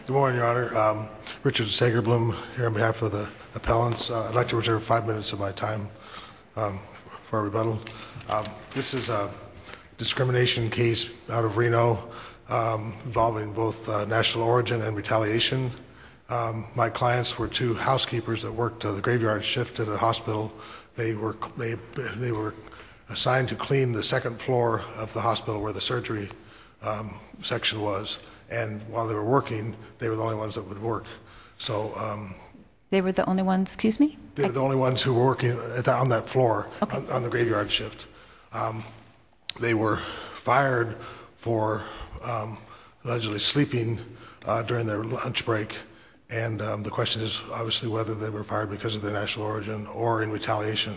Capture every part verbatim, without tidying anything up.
Good morning, Your Honor. Um, Richard Sagerblum here on behalf of the appellants. Uh, I'd like to reserve five minutes of my time um, for a rebuttal. Um, this is a discrimination case out of Reno um, involving both uh, national origin and retaliation. Um, my clients were two housekeepers that worked uh, the graveyard shift at a hospital. They were they they were assigned to clean the second floor of the hospital where the surgery um, section was. And while they were working, they were the only ones that would work. So um, they were the only ones. Excuse me. They were I... the only ones who were working at the, on that floor okay. on, on the graveyard shift. Um, they were fired for um, allegedly sleeping uh, during their lunch break. And um, the question is obviously whether they were fired because of their national origin or in retaliation.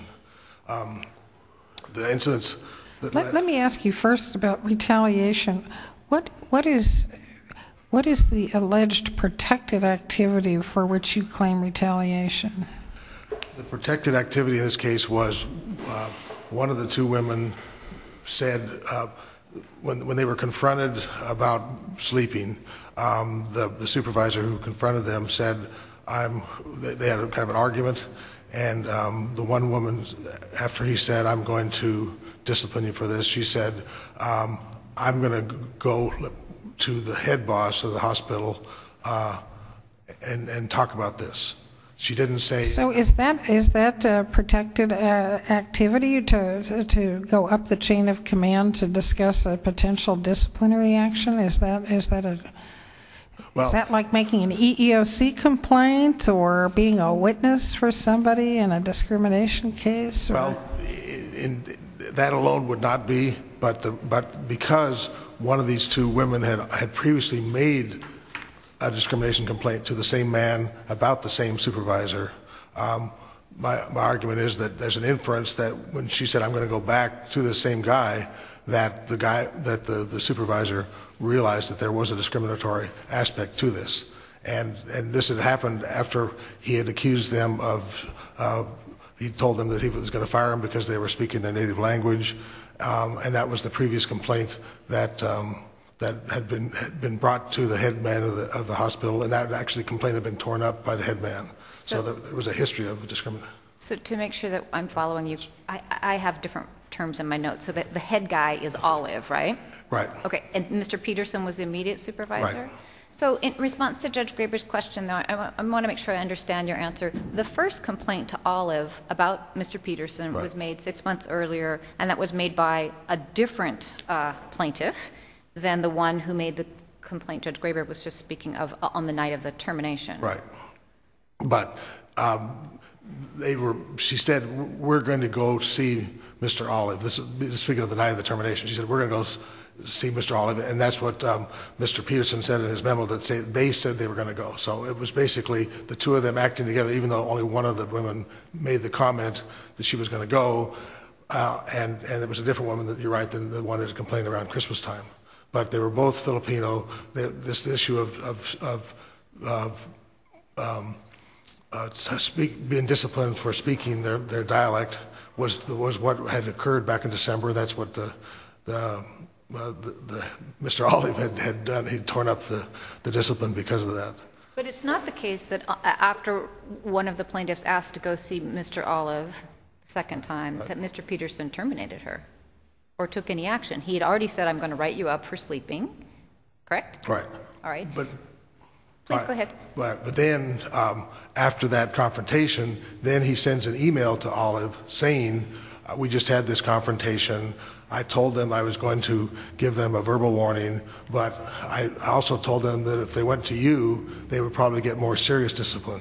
Um, the incidents. That let, let me ask you first about retaliation. What what is what is the alleged protected activity for which you claim retaliation? The protected activity in this case was uh, one of the two women said uh, when when they were confronted about sleeping, um, the the supervisor who confronted them said, "I'm." They, they had a, kind of an argument, and um, the one woman, after he said, "I'm going to discipline you for this," she said, um, "I'm going to go to the head boss of the hospital uh, and and talk about this." She didn't say. So is that is that uh, protected uh, activity to to go up the chain of command to discuss a potential disciplinary action? Is that is that a well, is that like making an E E O C complaint or being a witness for somebody in a discrimination case? Or? Well, in, in, that alone would not be, but the but because one of these two women had had previously made a discrimination complaint to the same man about the same supervisor. Um, my, my argument is that there's an inference that when she said, "I'm going to go back to the same guy," that the guy, that the, the supervisor realized that there was a discriminatory aspect to this. And, and this had happened after he had accused them of, uh, he told them that he was going to fire them because they were speaking their native language. Um, and that was the previous complaint that, um, that had been had been brought to the head man of the, of the hospital, and that actually complaint had been torn up by the head man. So, so there, there was a history of discrimination. So to make sure that I'm following you, I, I have different terms in my notes. So that the head guy is Olive, right? Right. Okay, and Mister Peterson was the immediate supervisor? Right. So in response to Judge Graber's question, though, I, I want to make sure I understand your answer. The first complaint to Olive about Mister Peterson right. was made six months earlier, and that was made by a different uh, plaintiff than the one who made the complaint Judge Graber was just speaking of on the night of the termination. Right. But um, they were, she said, "We're going to go see Mister Olive." This is speaking of the night of the termination. She said, "We're going to go see Mister Olive," and that's what um, Mister Peterson said in his memo, that say they said they were going to go. So it was basically the two of them acting together, even though only one of the women made the comment that she was going to go, uh, and, and it was a different woman, that you're right, than the one that complained around Christmas time. But they were both Filipino. They, this issue of, of, of uh, um, uh, speak, being disciplined for speaking their, their dialect was was what had occurred back in December. That's what the the, uh, the, the Mister Olive had, had done. He'd torn up the, the discipline because of that. But it's not the case that after one of the plaintiffs asked to go see Mister Olive the second time, right, that Mister Peterson terminated her or took any action. He had already said, "I'm going to write you up for sleeping," correct? Right. All right. But please right, go ahead. Right. But then um, after that confrontation, then he sends an email to Olive saying, uh, "We just had this confrontation. I told them I was going to give them a verbal warning, but I also told them that if they went to you, they would probably get more serious discipline."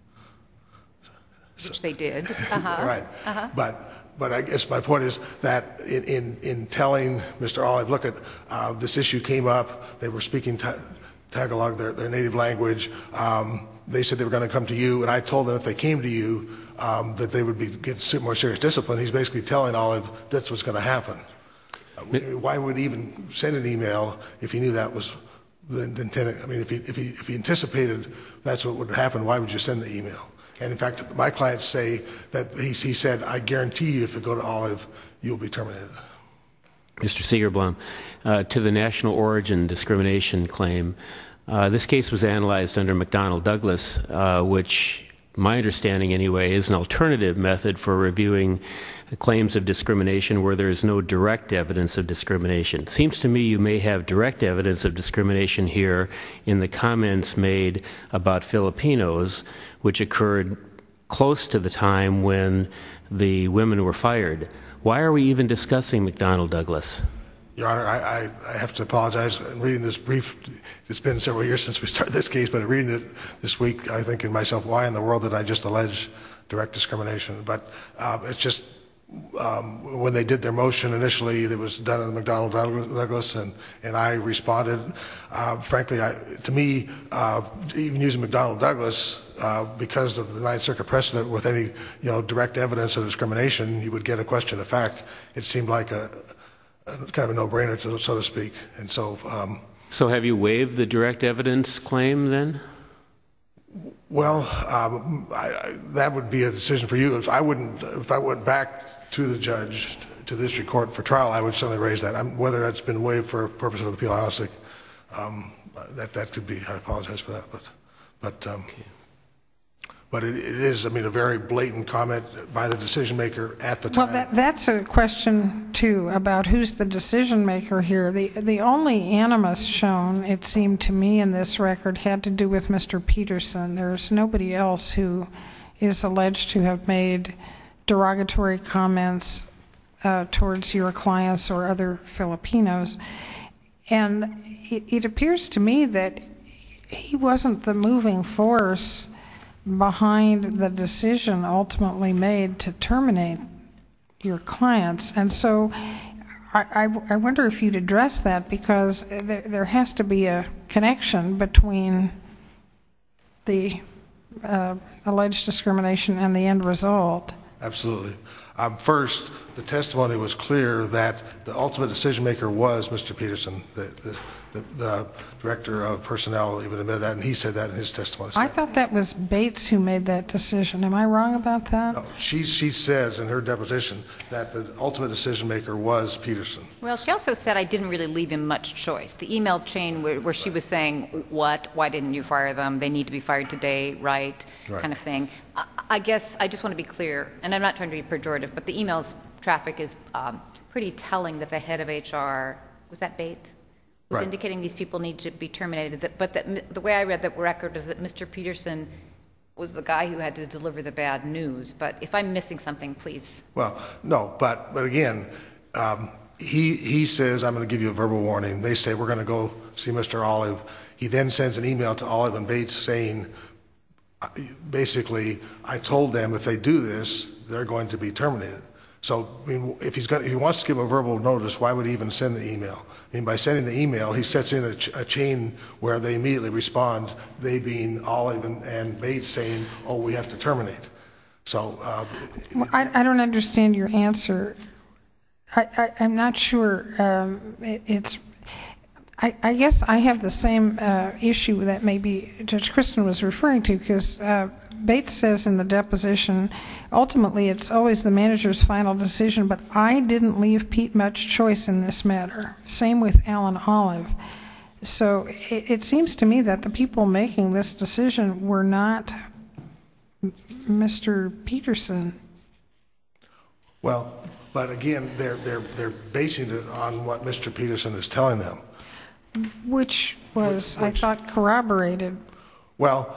Which so, they did. Uh-huh. Right. Uh-huh. But But I guess my point is that in, in, in telling Mister Olive, "Look, at uh, this issue came up, they were speaking ta Tagalog, their, their native language, um, they said they were going to come to you, and I told them if they came to you um, that they would be, get more serious discipline." He's basically telling Olive that's what's going to happen. Uh, why would he even send an email if he knew that was the, the intent? I mean, if he, if, he, if he anticipated that's what would happen, why would you send the email? And in fact, my clients say that he, he said, "I guarantee you if you go to Olive, you'll be terminated." Mister Sagerblum, uh, to the national origin discrimination claim, Uh, this case was analyzed under McDonnell Douglas, uh, which, my understanding anyway, is an alternative method for reviewing claims of discrimination where there is no direct evidence of discrimination. It seems to me you may have direct evidence of discrimination here in the comments made about Filipinos, which occurred close to the time when the women were fired. Why are we even discussing McDonnell Douglas? Your Honor, I, I, I have to apologize. In reading this brief, it's been several years since we started this case, but reading it this week, I think to myself, why in the world did I just allege direct discrimination? But uh, it's just um, when they did their motion initially, it was done in McDonnell Douglas, and, and I responded. Uh, frankly, I, to me, uh, even using McDonnell Douglas, uh, because of the Ninth Circuit precedent, with any you know direct evidence of discrimination, you would get a question of fact. It seemed like a kind of a no-brainer, so to speak. And so, um, so have you waived the direct evidence claim then? Well, um, I, I, that would be a decision for you. If I wouldn't, if I went back to the judge, to the district court for trial, I would certainly raise that. I'm, whether that's been waived for purpose of appeal, honestly, um, that that could be. I apologize for that, but, but. Um, okay. But it, it is, I mean, a very blatant comment by the decision maker at the time. Well, that, that's a question, too, about who's the decision maker here. The, the only animus shown, it seemed to me, in this record had to do with Mister Peterson. There's nobody else who is alleged to have made derogatory comments uh, towards your clients or other Filipinos. And it, it appears to me that he wasn't the moving force behind the decision ultimately made to terminate your clients. And so I, I, I wonder if you'd address that, because there, there has to be a connection between the uh, alleged discrimination and the end result. Absolutely. Um, first, the testimony was clear that the ultimate decision maker was Mister Peterson, the, the, the, the director of personnel even admitted that, and he said that in his testimony. I thought that was Bates who made that decision. Am I wrong about that? No, she, she says in her deposition that the ultimate decision maker was Peterson. Well, she also said I didn't really leave him much choice. The email chain where, where she was saying, what, why didn't you fire them? They need to be fired today, right? Right. Kind of thing. I, I guess I just want to be clear, and I'm not trying to be pejorative, but the email's traffic is um, pretty telling that the head of H R, was that Bates? was right. indicating these people need to be terminated. That, but that, the way I read the record is that Mister Peterson was the guy who had to deliver the bad news. But if I'm missing something, please. Well, no, but but again, um, he he says, I'm going to give you a verbal warning. They say, we're going to go see Mister Olive. He then sends an email to Olive and Bates saying, basically, I told them if they do this, they're going to be terminated. So, I mean, if he's going, if he wants to give a verbal notice, why would he even send the email? I mean, by sending the email, he sets in a, ch a chain where they immediately respond, they being Olive and, and Bates saying, oh, we have to terminate. So, uh, well, I, I don't understand your answer. I, I, I'm not sure um, it, it's, I, I guess I have the same uh, issue that maybe Judge Kristen was referring to, because uh, Bates says in the deposition, ultimately it's always the manager's final decision, but I didn't leave Pete much choice in this matter. Same with Alan Olive. So it, it seems to me that the people making this decision were not Mister Peterson. Well, but again, they're, they're, they're basing it on what Mister Peterson is telling them. Which was, which, which, I thought, corroborated. Well,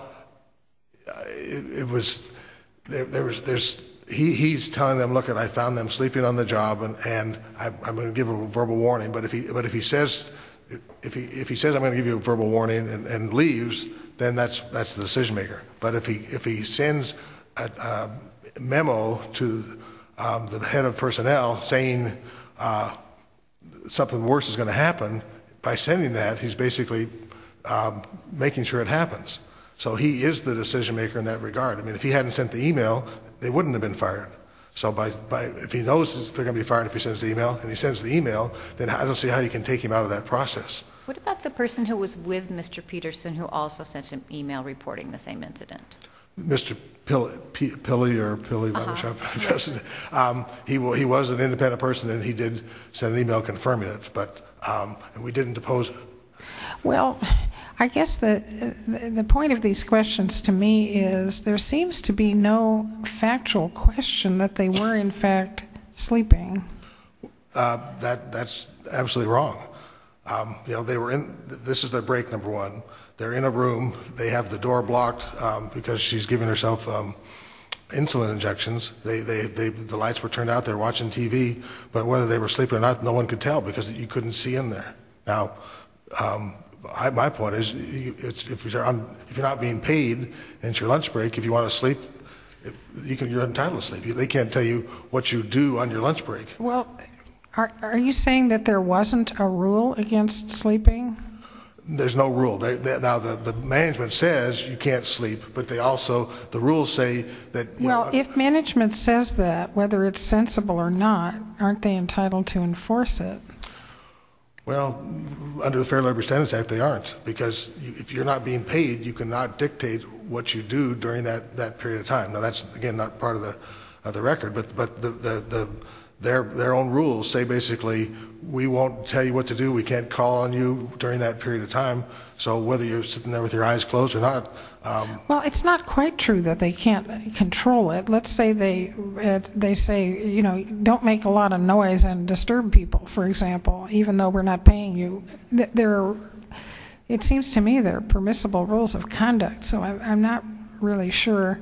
it, it was, there, there was, there's, he, he's telling them, look, I found them sleeping on the job, and, and I, I'm going to give a verbal warning. But if he, but if he says, if he, if he says I'm going to give you a verbal warning and, and leaves, then that's, that's the decision maker. But if he, if he sends a, a memo to um, the head of personnel saying uh, something worse is going to happen, by sending that, he's basically um, making sure it happens. So he is the decision maker in that regard. I mean, if he hadn't sent the email, they wouldn't have been fired. So by, by if he knows they're going to be fired if he sends the email, and he sends the email, then I don't see how you can take him out of that process. What about the person who was with Mister Peterson who also sent an email reporting the same incident? Mister Pilley, Pilley or Pilley, uh-huh. President, um, he, he was an independent person, and he did send an email confirming it, but um, and we didn't depose it. Well, I guess the, the the point of these questions to me is there seems to be no factual question that they were in fact sleeping. Uh, that that's absolutely wrong. Um, you know, they were in. This is their break number one. They're in a room. They have the door blocked um, because she's giving herself um, insulin injections. They, they, they, the lights were turned out. They're watching T V, but whether they were sleeping or not, no one could tell because you couldn't see in there. Now, um, I, my point is, it's, if you're on, if you're not being paid and it's your lunch break, if you want to sleep, you can. You're entitled to sleep. They can't tell you what you do on your lunch break. Well, are are you saying that there wasn't a rule against sleeping? There's no rule. They, they, now, the, the management says you can't sleep, but they also, the rules say that... Well, know, if management says that, whether it's sensible or not, aren't they entitled to enforce it? Well, under the Fair Labor Standards Act, they aren't, because you, if you're not being paid, you cannot dictate what you do during that, that period of time. Now, that's, again, not part of the, of the record, but, but the, the, the Their, their own rules say basically, we won't tell you what to do, we can't call on you during that period of time, so whether you're sitting there with your eyes closed or not. Um, well, it's not quite true that they can't control it. Let's say they, uh, they say, you know, don't make a lot of noise and disturb people, for example, even though we're not paying you. There, it seems to me there are permissible rules of conduct, so I'm, I'm not really sure.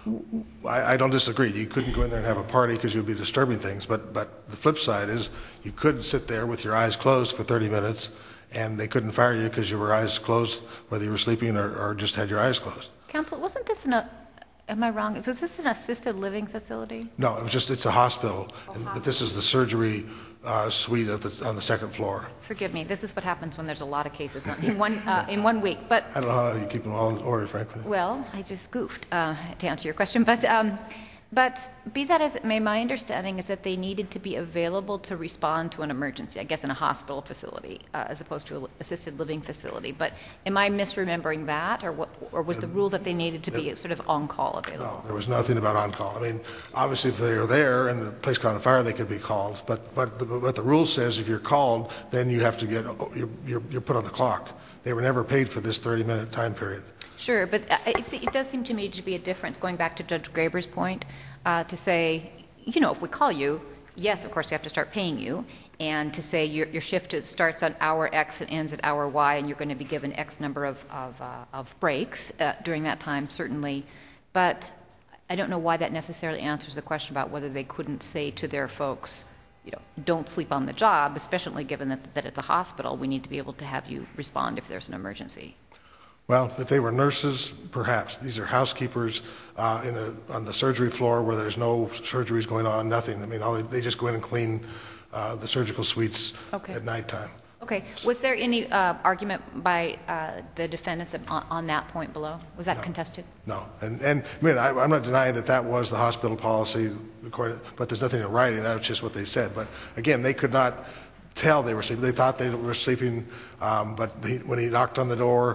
I, I don't disagree. You couldn't go in there and have a party because you'd be disturbing things, but, but the flip side is you could sit there with your eyes closed for thirty minutes and they couldn't fire you because you were eyes closed, whether you were sleeping or, or just had your eyes closed. Counsel, wasn't this an, a, am I wrong, was this an assisted living facility? No, it was just, it's a hospital, Oh, and, hospital. but this is the surgery uh, suite at the, on the second floor. Forgive me, this is what happens when there's a lot of cases in one, uh, in one week, but... I don't know how you keep them all in order, frankly. Well, I just goofed uh, to answer your question, but um, but be that as it may, my understanding is that they needed to be available to respond to an emergency, I guess in a hospital facility, uh, as opposed to an assisted living facility. But am I misremembering that, or what, or was the rule that they needed to be sort of on-call available? No, there was nothing about on-call. I mean, obviously, if they were there and the place caught on fire, they could be called. But but the, what the rule says, if you're called, then you have to get you're, you're, you're put on the clock. They were never paid for this thirty-minute time period. Sure, but uh, it, it does seem to me to be a difference, going back to Judge Graber's point, uh, to say, you know, if we call you, yes, of course, we have to start paying you, and to say your, your shift is, starts on hour X and ends at hour Y, and you're going to be given X number of, of, uh, of breaks uh, during that time, certainly. But I don't know why that necessarily answers the question about whether they couldn't say to their folks, you know, don't sleep on the job, especially given that, that it's a hospital. We need to be able to have you respond if there's an emergency. Well, if they were nurses, perhaps. These are housekeepers uh, in a, on the surgery floor where there's no surgeries going on, nothing. I mean, all they, they just go in and clean uh, the surgical suites Okay. at nighttime. Okay. Was there any uh, argument by uh, the defendants on, on that point below? Was that No. contested? No. And, and I mean, I, I'm not denying that that was the hospital policy, according, but there's nothing in writing. That was just what they said. But again, they could not tell they were sleeping. They thought they were sleeping, um, but he, when he knocked on the door,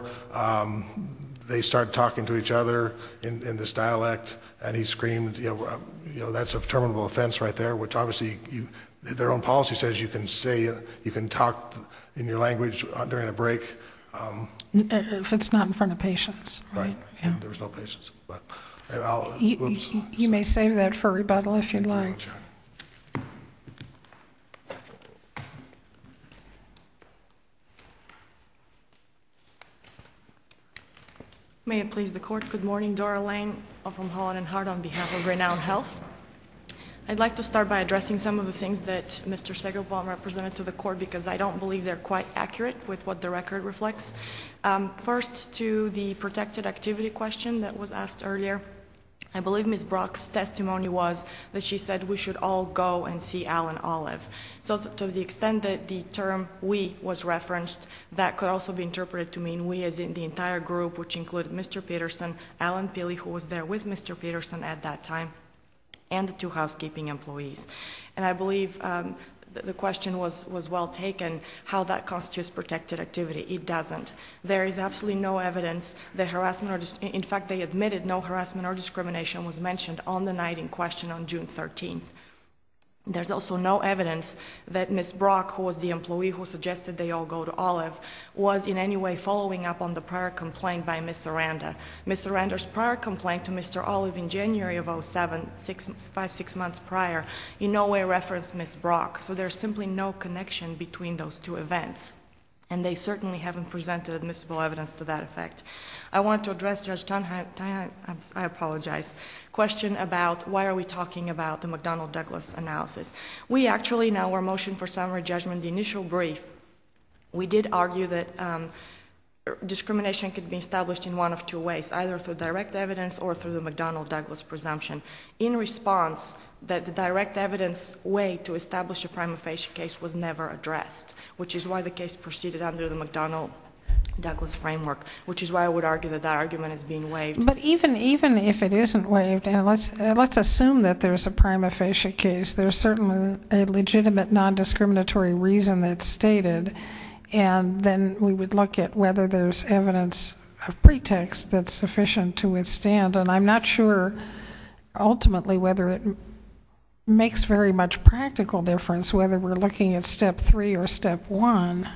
um, they started talking to each other in, in this dialect, and he screamed, you know, um, you know, that's a terminable offense right there, which obviously you, their own policy says you can say, you can talk in your language during a break. Um, If it's not in front of patients, right? right. Yeah. There was no patients. But I'll, You, whoops. you, you may save that for rebuttal if you'd like. May it please the court. Good morning, Dora Lane from Holland and Hart on behalf of Renown Health. I'd like to start by addressing some of the things that Mister Segelbaum represented to the court because I don't believe they're quite accurate with what the record reflects. Um, first, to the protected activity question that was asked earlier. I believe Miz Brock's testimony was that she said we should all go and see Alan Olive. So th to the extent that the term we was referenced, that could also be interpreted to mean we as in the entire group, which included Mister Peterson, Alan Pilley, who was there with Mister Peterson at that time, and the two housekeeping employees. And I believe um, the question was, was well taken, how that constitutes protected activity. It doesn't. There is absolutely no evidence that harassment or, dis in fact, they admitted no harassment or discrimination was mentioned on the night in question on June thirteenth. There's also no evidence that Miz Brock, who was the employee who suggested they all go to Olive, was in any way following up on the prior complaint by Miz Aranda. Miz Aranda's prior complaint to Mister Olive in January of oh seven, six, five, six months prior, in no way referenced Miz Brock. So there's simply no connection between those two events. And they certainly haven't presented admissible evidence to that effect. I want to address Judge Tunheim, I apologize, question about why are we talking about the McDonnell-Douglas analysis. We actually, in our motion for summary judgment, the initial brief, we did argue that um, discrimination could be established in one of two ways, either through direct evidence or through the McDonnell-Douglas presumption. In response, that the direct evidence way to establish a prima facie case was never addressed, which is why the case proceeded under the McDonnell-Douglas framework, which is why I would argue that that argument is being waived. But even even if it isn't waived, and let's uh, let's assume that there's a prima facie case, there's certainly a legitimate non-discriminatory reason that's stated, and then we would look at whether there's evidence of pretext that's sufficient to withstand. And I'm not sure ultimately whether it makes very much practical difference whether we're looking at step three or step one.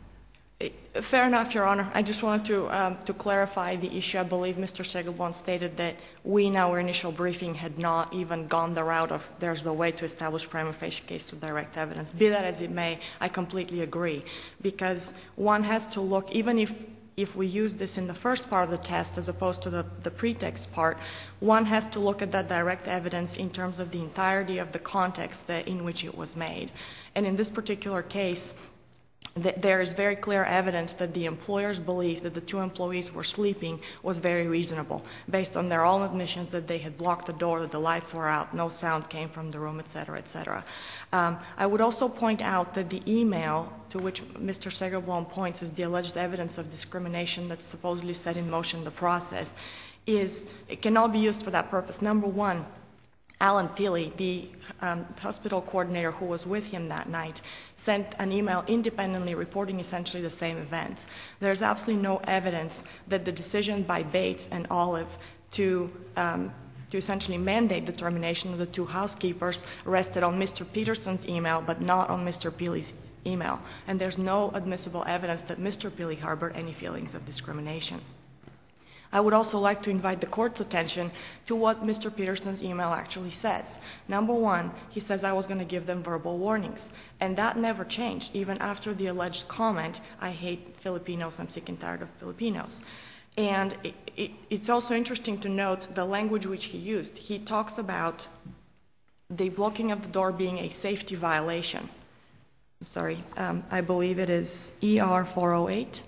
Fair enough, Your Honor. I just wanted to um, to clarify the issue. I believe Mister Segelbaum stated that we in our initial briefing had not even gone the route of there's a way to establish prima facie case to direct evidence. Be that as it may, I completely agree, because one has to look, even if if we use this in the first part of the test as opposed to the, the pretext part, one has to look at that direct evidence in terms of the entirety of the context that, in which it was made. And in this particular case, th there is very clear evidence that the employer's belief that the two employees were sleeping was very reasonable, based on their own admissions that they had blocked the door, that the lights were out, no sound came from the room, et cetera, et cetera. Um, I would also point out that the email to which Mister Segelbaum points as the alleged evidence of discrimination that supposedly set in motion the process is, it cannot be used for that purpose. Number one, Alan Thiele, the um, hospital coordinator who was with him that night, sent an email independently reporting essentially the same events. There's absolutely no evidence that the decision by Bates and Olive to um, to essentially mandate the termination of the two housekeepers rested on Mister Peterson's email, but not on Mister Peely's email. And there's no admissible evidence that Mister Peely harbored any feelings of discrimination. I would also like to invite the court's attention to what Mister Peterson's email actually says. Number one, he says I was going to give them verbal warnings. And that never changed, even after the alleged comment, I hate Filipinos, I'm sick and tired of Filipinos. And it, it, it's also interesting to note the language which he used. He talks about the blocking of the door being a safety violation. I'm sorry, um, I believe it is E R four oh eight.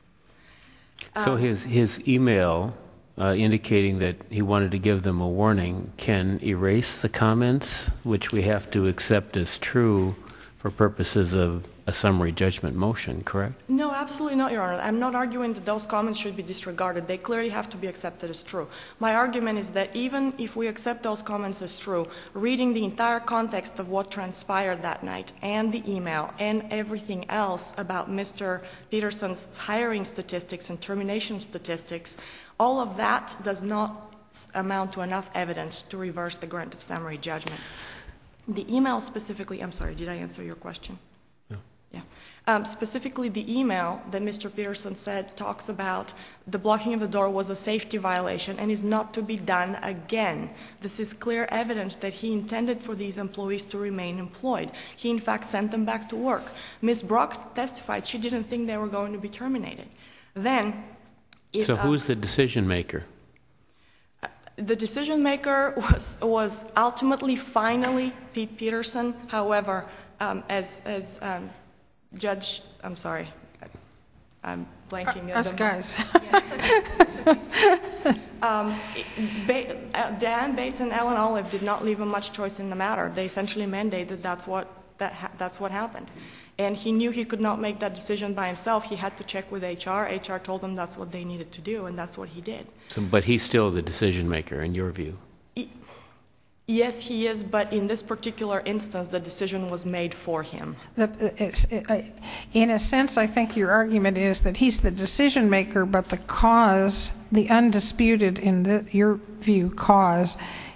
So Um, his, his email uh, indicating that he wanted to give them a warning can erase the comments, which we have to accept as true for purposes of a summary judgment motion, correct? No, absolutely not, Your Honor. I'm not arguing that those comments should be disregarded. They clearly have to be accepted as true. My argument is that even if we accept those comments as true, reading the entire context of what transpired that night and the email and everything else about Mister Peterson's hiring statistics and termination statistics, all of that does not amount to enough evidence to reverse the grant of summary judgment. The email specifically, I'm sorry, did I answer your question? No. Yeah. Um, specifically, the email that Mister Peterson said talks about the blocking of the door was a safety violation and is not to be done again. This is clear evidence that he intended for these employees to remain employed. He, in fact, sent them back to work. Miz Brock testified she didn't think they were going to be terminated. Then, it, So who's uh, the decision maker? The decision maker was, was ultimately, finally, Pete Peterson. However, um, as, as um, Judge, I'm sorry, I'm blanking. Us the, guys. um, ba uh, Dan Bates and Alan Olive did not leave him much choice in the matter. They essentially mandated that's what, that ha that's what happened. And he knew he could not make that decision by himself. He had to check with H R. H R told him that's what they needed to do, and that's what he did. So, but he's still the decision maker, in your view? He, yes, he is, but in this particular instance, the decision was made for him. The, it's, it, I, in a sense, I think your argument is that he's the decision maker, but the cause, the undisputed, in the, your view, cause,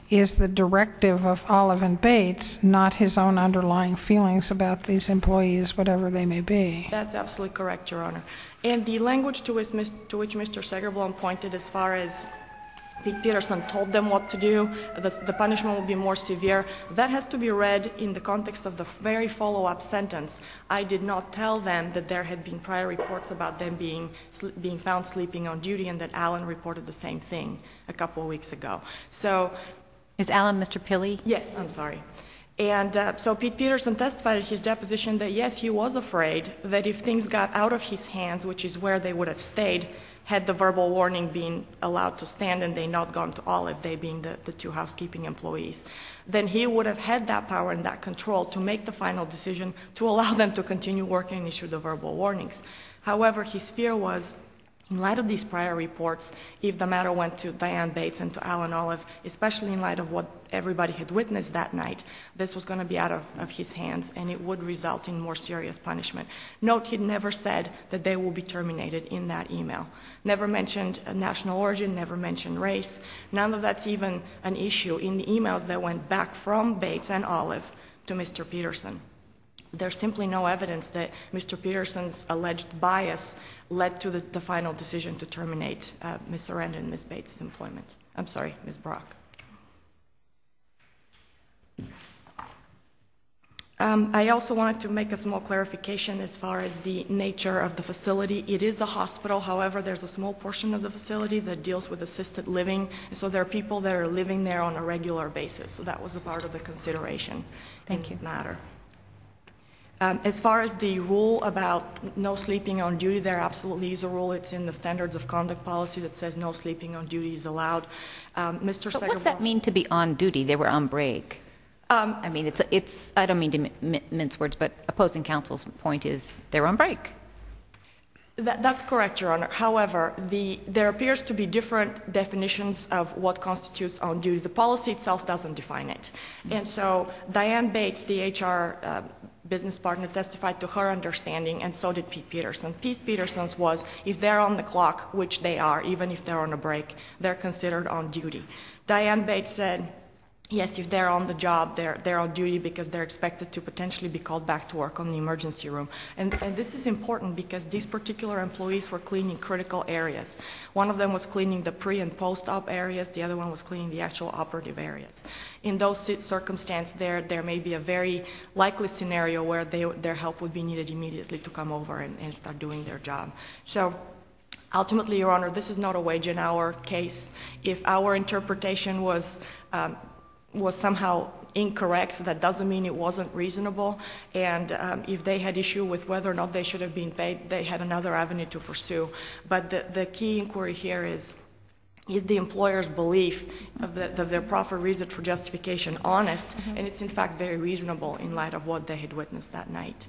is the directive of Olive and Bates, not his own underlying feelings about these employees, whatever they may be. That's absolutely correct, Your Honor. And the language to which, to which Mister Segerblom pointed as far as Pete Peterson told them what to do, the, the punishment will be more severe, that has to be read in the context of the very follow-up sentence. I did not tell them that there had been prior reports about them being, being found sleeping on duty, and that Alan reported the same thing a couple of weeks ago. So, is Alan Mister Pilley? Yes, I'm sorry. And uh, so Pete Peterson testified at his deposition that, yes, he was afraid that if things got out of his hands, which is where they would have stayed, had the verbal warning been allowed to stand and they not gone to Olive, they being the, the two housekeeping employees, then he would have had that power and that control to make the final decision to allow them to continue working and issue the verbal warnings. However, his fear was, in light of these prior reports, if the matter went to Diane Bates and to Alan Olive, especially in light of what everybody had witnessed that night, this was going to be out of, of his hands and it would result in more serious punishment. Note, he never said that they will be terminated in that email. Never mentioned a national origin, never mentioned race. None of that's even an issue in the emails that went back from Bates and Olive to Mister Peterson. There's simply no evidence that Mister Peterson's alleged bias led to the, the final decision to terminate uh, Miz Aranda and Miz Bates' employment. I'm sorry, Miz Brock. Um, I also wanted to make a small clarification as far as the nature of the facility. It is a hospital, however, there's a small portion of the facility that deals with assisted living, and so there are people that are living there on a regular basis. So that was a part of the consideration in this matter. Um, as far as the rule about no sleeping on duty, there absolutely is a rule. It's in the standards of conduct policy that says no sleeping on duty is allowed. Um, Mister But what's that mean to be on duty? They were on break. Um, I mean, it's, it's, I don't mean to m mince words, but opposing counsel's point is they're on break. That, that's correct, Your Honor. However, the, there appears to be different definitions of what constitutes on duty. The policy itself doesn't define it. And so Diane Bates, the H R uh, business partner, testified to her understanding, and so did Pete Peterson. Pete Peterson's was, if they're on the clock, which they are, even if they're on a break, they're considered on duty. Diane Bates said, yes, if they're on the job, they're, they're on duty because they're expected to potentially be called back to work on the emergency room. And, and this is important because these particular employees were cleaning critical areas. One of them was cleaning the pre- and post-op areas. The other one was cleaning the actual operative areas. In those circumstances, there, there may be a very likely scenario where they, their help would be needed immediately to come over and, and start doing their job. So, ultimately, Your Honor, this is not a wage and hour case. If our interpretation was um, was somehow incorrect, that doesn't mean it wasn't reasonable. And um, if they had issue with whether or not they should have been paid, they had another avenue to pursue. But the, the key inquiry here is, is the employer's belief of, the, of their proffered reason for justification honest? Mm-hmm. And it's in fact very reasonable in light of what they had witnessed that night.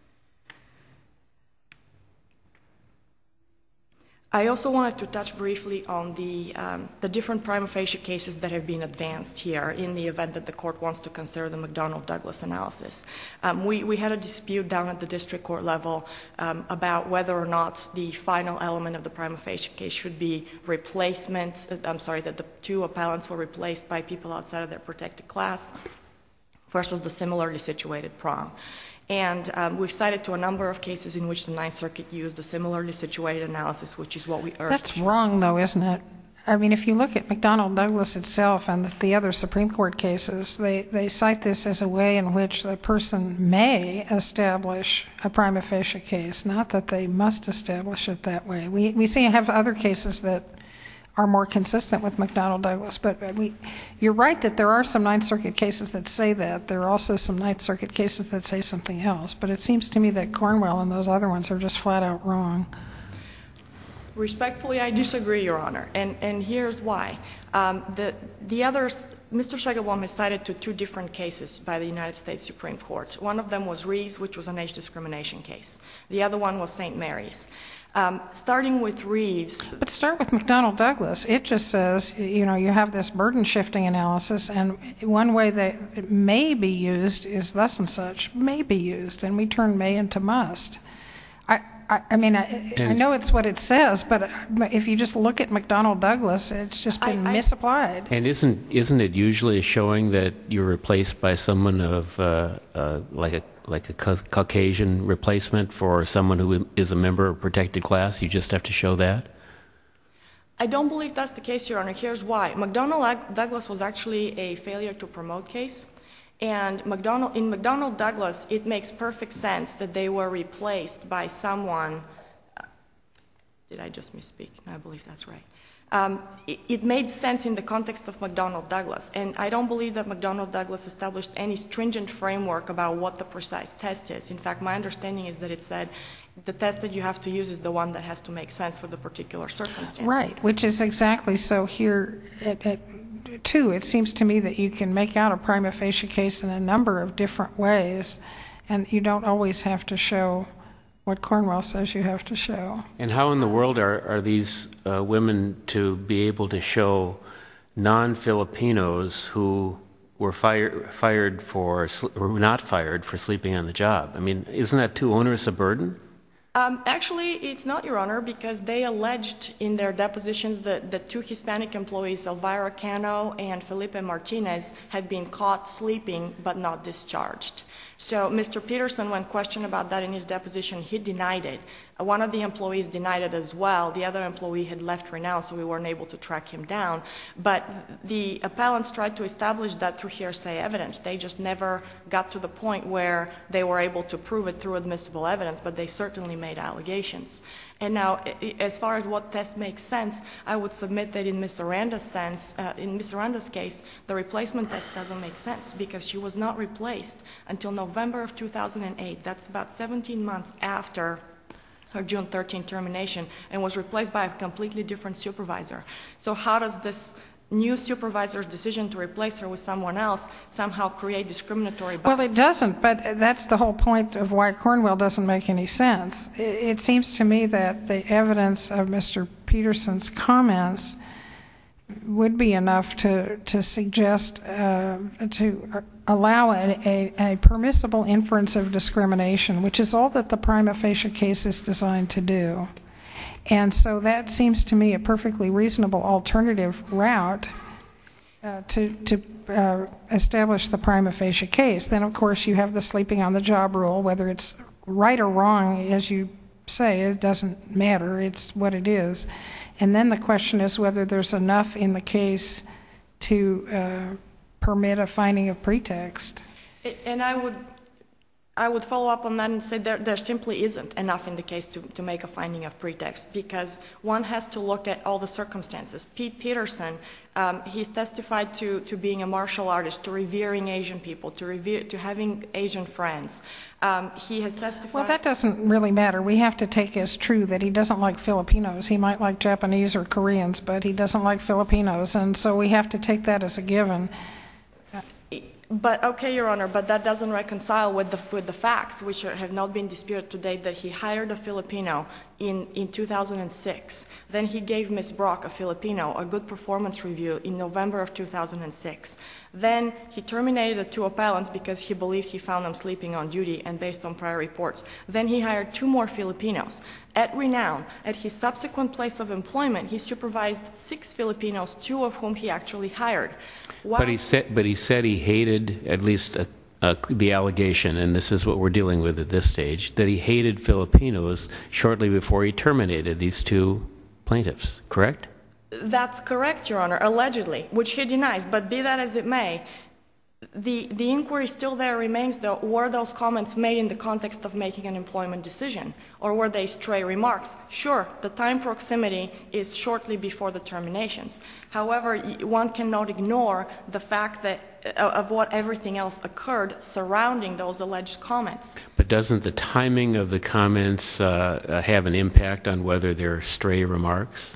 I also wanted to touch briefly on the, um, the different prima facie cases that have been advanced here in the event that the court wants to consider the McDonnell-Douglas analysis. Um, we, we had a dispute down at the district court level um, about whether or not the final element of the prima facie case should be replacements. I'm sorry, that the two appellants were replaced by people outside of their protected class versus the similarly situated prong. And um, we've cited to a number of cases in which the Ninth Circuit used a similarly situated analysis, which is what we urge. That's wrong, though, isn't it? I mean, if you look at McDonnell-Douglas itself and the other Supreme Court cases, they, they cite this as a way in which the person may establish a prima facie case, not that they must establish it that way. We, we see have other cases that are more consistent with McDonnell-Douglas, but we, you're right that there are some Ninth Circuit cases that say that. There are also some Ninth Circuit cases that say something else, but it seems to me that Cornwell and those other ones are just flat out wrong. Respectfully, I disagree, Your Honor, and, and here's why. Um, the, the others, Mister Segerblom has cited to two different cases by the United States Supreme Court. One of them was Reeves, which was an age discrimination case. The other one was Saint Mary's. Um, starting with Reeves. But start with McDonnell-Douglas. It just says, you know, you have this burden shifting analysis, and one way that it may be used is thus and such, may be used, and we turn may into must. I, I, I mean, I, I know it's what it says, but if you just look at McDonnell Douglas, it's just been I, I, misapplied. And isn't isn't it usually showing that you're replaced by someone of uh, uh, like a like a Caucasian replacement for someone who is a member of a protected class? You just have to show that? I don't believe that's the case, Your Honor. Here's why. McDonnell Douglas was actually a failure to promote case. And McDonnell, in McDonnell Douglas, it makes perfect sense that they were replaced by someone. Uh, did I just misspeak? No, I believe that's right. Um, it, it made sense in the context of McDonnell Douglas. And I don't believe that McDonnell Douglas established any stringent framework about what the precise test is. In fact, my understanding is that it said the test that you have to use is the one that has to make sense for the particular circumstances. Right, which is exactly so here at, at Two, it seems to me that you can make out a prima facie case in a number of different ways, and you don't always have to show what Cornwell says you have to show. And how in the world are, are these uh, women to be able to show non-Filipinos who were fire, fired for, or not fired for sleeping on the job? I mean, isn't that too onerous a burden? Um, actually, it's not, Your Honor, because they alleged in their depositions that the two Hispanic employees, Elvira Cano and Felipe Martinez, had been caught sleeping but not discharged. So Mister Peterson, when questioned about that in his deposition, he denied it. Uh, one of the employees denied it as well. The other employee had left Renown, so we weren't able to track him down. But the appellants tried to establish that through hearsay evidence. They just never got to the point where they were able to prove it through admissible evidence, but they certainly made allegations. And now, as far as what test makes sense, I would submit that in Miz Aranda's sense, uh, in Miz Aranda's case, the replacement test doesn't make sense because she was not replaced until November of two thousand eight. That's about seventeen months after her June thirteenth termination, and was replaced by a completely different supervisor. So how does this new supervisor's decision to replace her with someone else somehow create discriminatory bias? Well, it doesn't, but that's the whole point of why Cornwell doesn't make any sense. It, it seems to me that the evidence of Mister Peterson's comments would be enough to, to suggest, uh, to allow a, a, a permissible inference of discrimination, which is all that the prima facie case is designed to do. And so that seems to me a perfectly reasonable alternative route uh, to, to uh, establish the prima facie case. Then, of course, you have the sleeping on the job rule. Whether it's right or wrong, as you say, it doesn't matter. It's what it is. And then the question is whether there's enough in the case to uh, permit a finding of pretext. And I would I would follow up on that and say there, there simply isn't enough in the case to, to make a finding of pretext, because one has to look at all the circumstances. Pete Peterson, um, he's testified to, to being a martial artist, to revering Asian people, to, revere, to having Asian friends. Um, he has testified... Well, that doesn't really matter. We have to take as true that he doesn't like Filipinos. He might like Japanese or Koreans, but he doesn't like Filipinos, and so we have to take that as a given. But, okay, Your Honor, but that doesn't reconcile with the, with the facts, which are, have not been disputed to date, that he hired a Filipino in, in two thousand six. Then he gave Miz Brock, a Filipino, a good performance review in November of two thousand six. Then he terminated the two appellants because he believed he found them sleeping on duty and based on prior reports. Then he hired two more Filipinos. At Renown, at his subsequent place of employment, he supervised six Filipinos, two of whom he actually hired. While But he said, but he said he hated, at least uh, uh, the allegation, and this is what we're dealing with at this stage, that he hated Filipinos shortly before he terminated these two plaintiffs, correct? That's correct, Your Honor, allegedly, which he denies. But be that as it may, the, the inquiry still there remains, though, were those comments made in the context of making an employment decision, or were they stray remarks? Sure, the time proximity is shortly before the terminations. However, one cannot ignore the fact that uh, of what everything else occurred surrounding those alleged comments. But doesn't the timing of the comments uh, have an impact on whether they're stray remarks?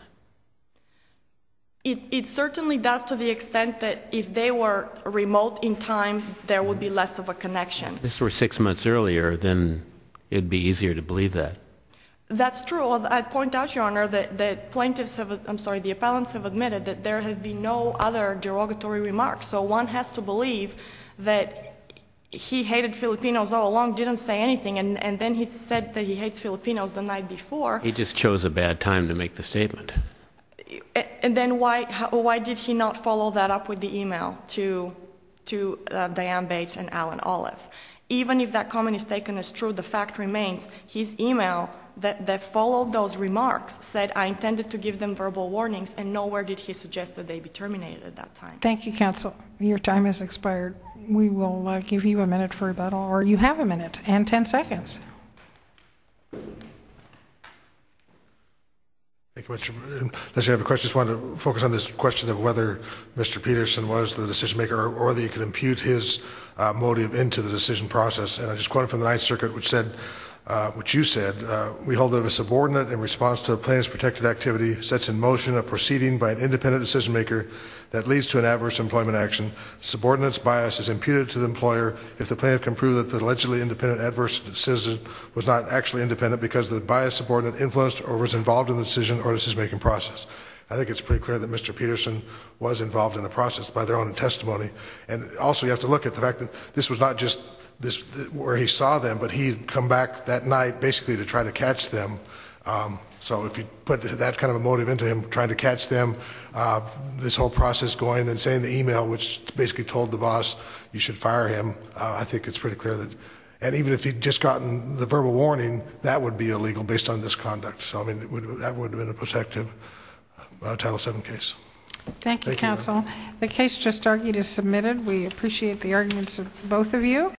It, it certainly does, to the extent that if they were remote in time, there would be less of a connection. If this were six months earlier, then it'd be easier to believe that. That's true. I'd point out, Your Honor, that, that plaintiffs have, I'm sorry, the appellants have admitted that there have been no other derogatory remarks. So one has to believe that he hated Filipinos all along, didn't say anything, and, and then he said that he hates Filipinos the night before. He just chose a bad time to make the statement. And then why how, why did he not follow that up with the email to to uh, Diane Bates and Alan Olive? Even if that comment is taken as true, the fact remains his email that, that followed those remarks said, I intended to give them verbal warnings, and nowhere did he suggest that they be terminated at that time. Thank you, counsel. Your time has expired. We will uh, give you a minute for rebuttal, or you have a minute and ten seconds. Thank you much. Unless you have a question, just wanted to focus on this question of whether Mister Peterson was the decision maker, or, or whether you could impute his uh, motive into the decision process. And I just quoted from the Ninth Circuit, which said, uh, which you said, uh, we hold that if a subordinate in response to a plaintiff's protected activity sets in motion a proceeding by an independent decision maker that leads to an adverse employment action, the subordinate's bias is imputed to the employer if the plaintiff can prove that the allegedly independent adverse decision was not actually independent because the biased subordinate influenced or was involved in the decision or decision-making process. I think it's pretty clear that Mister Peterson was involved in the process by their own testimony. And also you have to look at the fact that this was not just this where he saw them, but he'd come back that night basically to try to catch them. Um, so if you put that kind of a motive into him, trying to catch them, uh, this whole process going, then saying the email, which basically told the boss you should fire him, uh, I think it's pretty clear that, and even if he'd just gotten the verbal warning, that would be illegal based on this conduct. So, I mean, it would, that would have been a protective uh, Title seven case. Thank you, Thank you, counsel. The case just argued is submitted. We appreciate the arguments of both of you.